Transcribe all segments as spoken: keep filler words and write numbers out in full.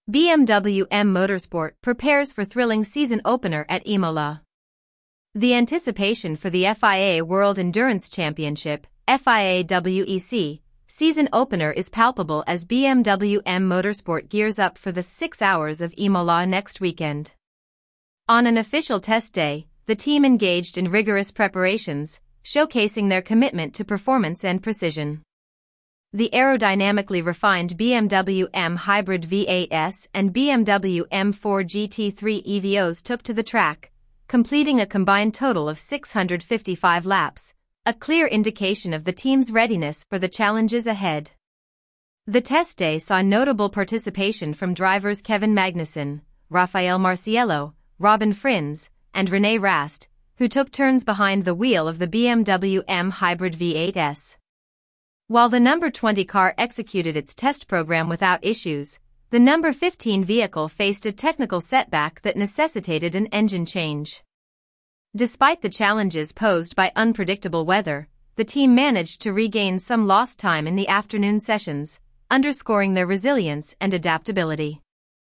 B M W M Motorsport prepares for thrilling season opener at Imola. The anticipation for the F I A World Endurance Championship, F I A W E C, season opener is palpable as B M W M Motorsport gears up for the six hours of Imola next weekend. On an official test day, the team engaged in rigorous preparations, showcasing their commitment to performance and precision. The aerodynamically refined B M W M Hybrid V eight S and B M W M four G T three E V Os took to the track, completing a combined total of six hundred fifty-five laps, a clear indication of the team's readiness for the challenges ahead. The test day saw notable participation from drivers Kevin Magnussen, Rafael Marciello, Robin Frins, and René Rast, who took turns behind the wheel of the B M W M Hybrid V eight S. While the number twenty car executed its test program without issues, the number fifteen vehicle faced a technical setback that necessitated an engine change. Despite the challenges posed by unpredictable weather, the team managed to regain some lost time in the afternoon sessions, underscoring their resilience and adaptability.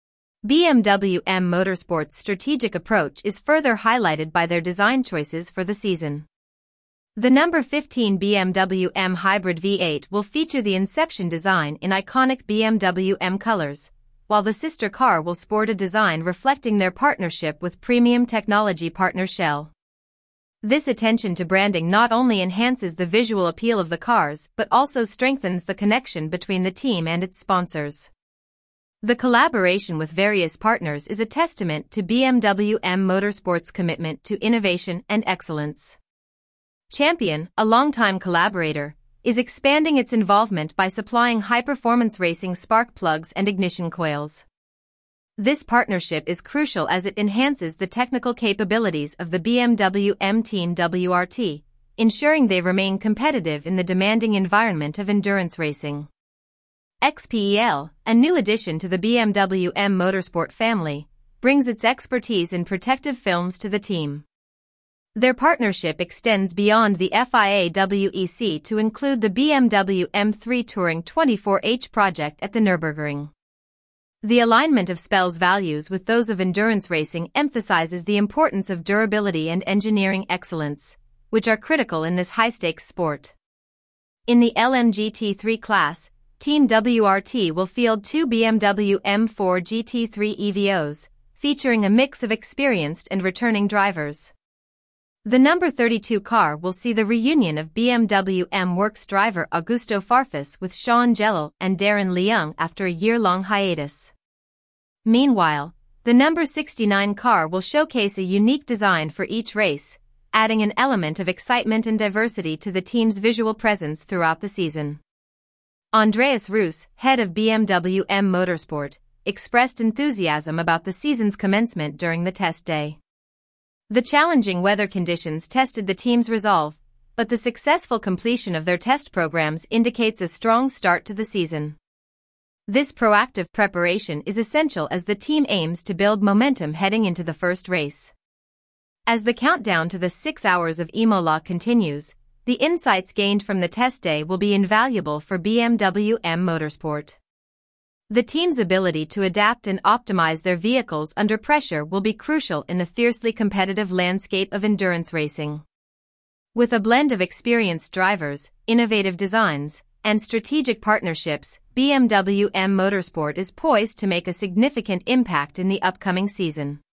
B M W M Motorsport's strategic approach is further highlighted by their design choices for the season. The number fifteen B M W M Hybrid V eight will feature the Inception design in iconic B M W M colors, while the sister car will sport a design reflecting their partnership with premium technology partner Shell. This attention to branding not only enhances the visual appeal of the cars but also strengthens the connection between the team and its sponsors. The collaboration with various partners is a testament to B M W M Motorsport's commitment to innovation and excellence. Champion, a longtime collaborator, is expanding its involvement by supplying high-performance racing spark plugs and ignition coils. This partnership is crucial as it enhances the technical capabilities of the B M W M Team W R T, ensuring they remain competitive in the demanding environment of endurance racing. X P E L, a new addition to the B M W M Motorsport family, brings its expertise in protective films to the team. Their partnership extends beyond the F I A W E C to include the B M W M three Touring twenty-four H project at the Nürburgring. The alignment of Spell's values with those of endurance racing emphasizes the importance of durability and engineering excellence, which are critical in this high-stakes sport. In the L M G T three class, Team W R T will field two B M W M four G T three E V Os, featuring a mix of experienced and returning drivers. The number thirty-two car will see the reunion of B M W M Works driver Augusto Farfus with Sean Gellel and Darren Leung after a year-long hiatus. Meanwhile, the number sixty-nine car will showcase a unique design for each race, adding an element of excitement and diversity to the team's visual presence throughout the season. Andreas Roos, head of B M W M Motorsport, expressed enthusiasm about the season's commencement during the test day. The challenging weather conditions tested the team's resolve, but the successful completion of their test programs indicates a strong start to the season. This proactive preparation is essential as the team aims to build momentum heading into the first race. As the countdown to the six hours of Imola continues, the insights gained from the test day will be invaluable for B M W M Motorsport. The team's ability to adapt and optimize their vehicles under pressure will be crucial in the fiercely competitive landscape of endurance racing. With a blend of experienced drivers, innovative designs, and strategic partnerships, B M W M Motorsport is poised to make a significant impact in the upcoming season.